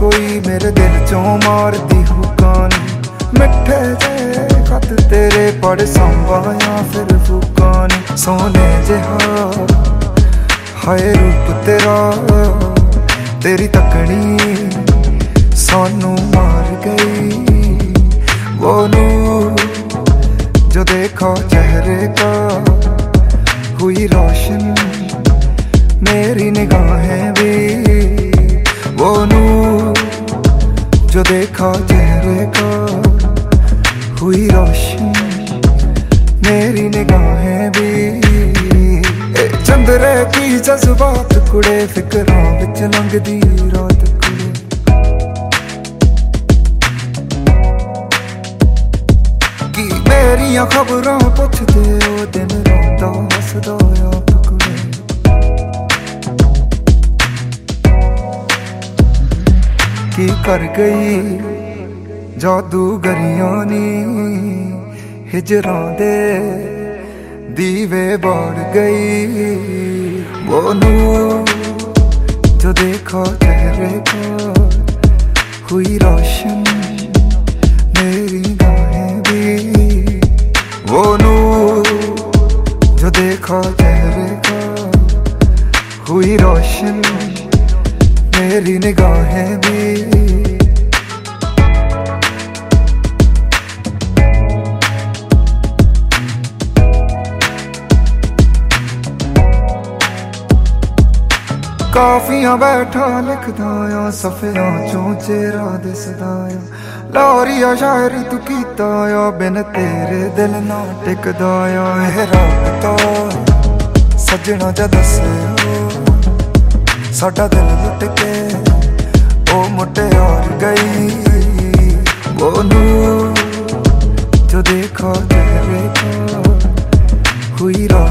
कोई मेरे दिल चों मारदी हुकानी। मिठे जे खत तेरे पढ़ संभा या फिर फुकानी। सोने जिहा हाय रूप तेरा, तेरी तकनी सानू मार गई। वो नूर जो देखा चेहरे का हुई रोशन मेरी निगाहें भी। वो नूर जो देखा चेहरे का हुई रोशन मेरी निगाहें भी। चंद्रे की जज्बात कुड़े फिकरां विच लंघदी रात कुड़े। की मेरियां खबरां पुछदे ओ दिन रोंदा हसदा आप कुड़े। की कर गई जादूगरियां नी हिजरां दे दीवे बाड़ गई। वो नूर जो देखा चेहरे का हुई रोशन मेरी गाहें भी। वो नूर जो देखा चेहरे का हुई रोशन मेरी निगाहें भी। काफियां बैठा लिखदा आ सफियां चों चेहरा दिसदा आ। लाहौरिया शायरी तू कीता आ बिन तेरे दिल ना टिकदा आ। एह राबता सजना जा दस्सियो साडा दिल लुट के ओ मुटियार गई। वो नूर जो देखा चेहरे का हुई